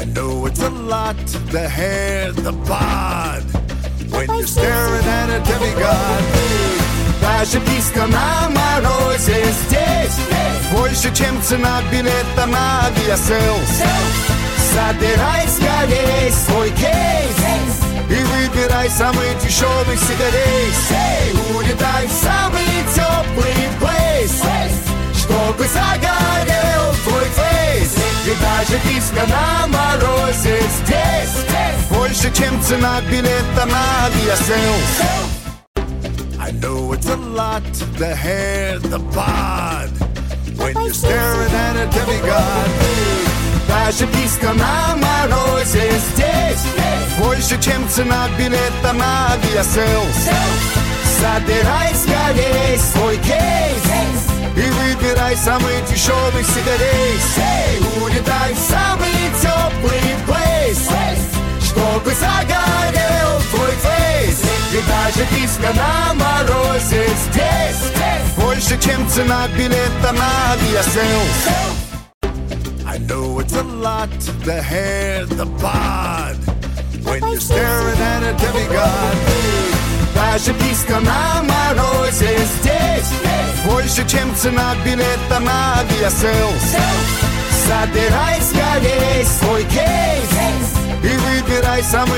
know it's a lot, the hair, the bod. When you're staring at a demigod. Даже писка на морозе здесь больше, чем цена билета на авиаселс. Собирай скорей свой кейс и выбирай самый дешевый сигарет. Улетай в самый теплый плейс, чтобы загорел твой фейс. И даже писка на морозе здесь больше, чем цена билета на авиаселс. I know it's a lot, the hair, the bod. When you're staring at a demigod. Даже писка на морозе здесь больше, чем цена билета на авиаселс. Собирай скорей свой кейс и выбирай самый дешевый сигарет. Улетай в самый теплый плейс, чтобы загорел твой фейс. И даже писка на морозе здесь больше, чем цена билета на авиаселс. I know it's a lot, the hair, the bod. When you're staring at a demigod. Даже писка на морозе здесь больше, чем цена билета на авиаселс. Собирай скорей свой кейс и выбирай самый